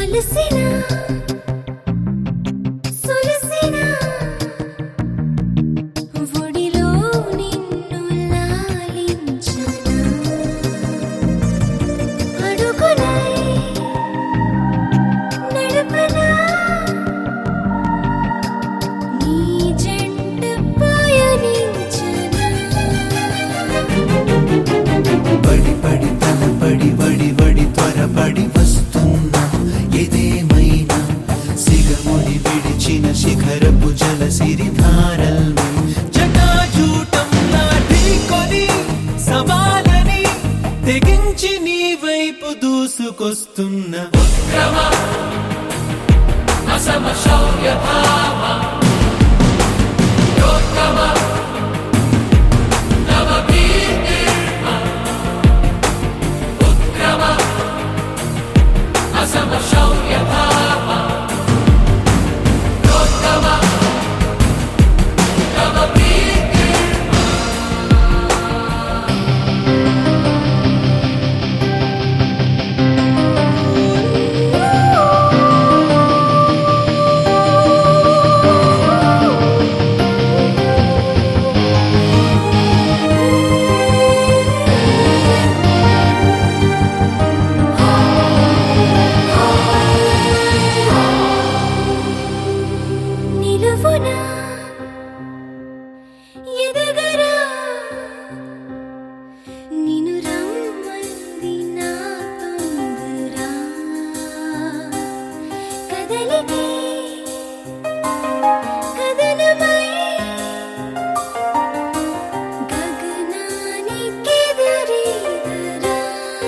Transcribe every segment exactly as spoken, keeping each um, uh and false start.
అలసినా సొలసినా ఒడిలో నిన్ను లాలించనా అడుగునై నడపనా నీ జంట పయనించనా పడి పడి తలపడి వడి వడి త్వరపడి వస్తున్నా ఏదేమైనా సిగముడి విడిచిన శిఖరపు జల సిరిధారల్ని జటాజూటంలా ఢీకొని సవాలని తెగించి నీ వైపు దూసుకొస్తున్న ఉద్యమ అసమ శౌర్య భావ యోత్తమ నవ భీతిర్మ ఉద్యమ అసమ శౌర్య భావ యోత్తమ నవ భీతిర్మ నిలువునా ఎదగరా నిన్ను రమ్మంది నా తొందరా కదలికే కదనమై గగనానికెదురీదరా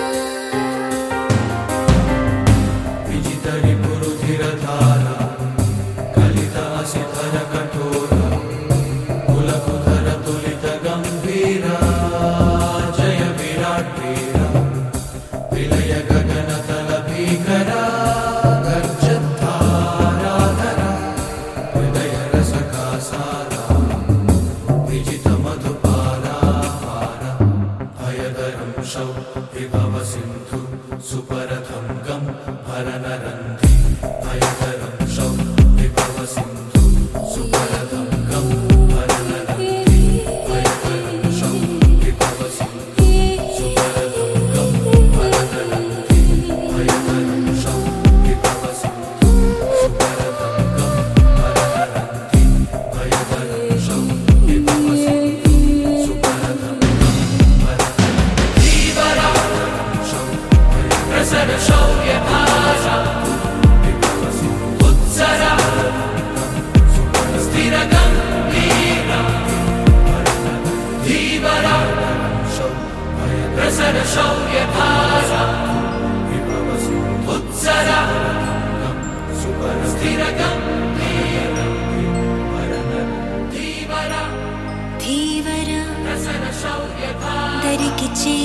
విజితరి పురుధిరధార కలిత అసిధర కఠోర కులకుధర తులిత గంభీర జయ విరాట్ వీర విలయ గగన తల భీకర గర్జద్ధారాధర హృదయ రసకాసార విజిత మధుపారాహార భయదరం శౌ విభవ సింధు సుపరథం గం భరనరంధి భయదరం శౌ విభవ సింధు సుపరథం గం భరనరంధి భయదరం శౌ విభవ సింధు సుపరథం గం భరనరంధి భయదరం శౌ విభవ సింధు సుపరథం గం భరనరంధి భయదరం శౌ విభవ సింధు సుపరథం గం భరనరంధి ధీవరా శౌ ప్రసర శౌర్య భాషా ఉత్సర స్థిర గంభీర ధీవర ప్రసర శౌర్య భాషా ఉత్సర స్థిర గంభీర ధీవర ధీవరా ప్రసర శౌర్య భాషా దరికి చే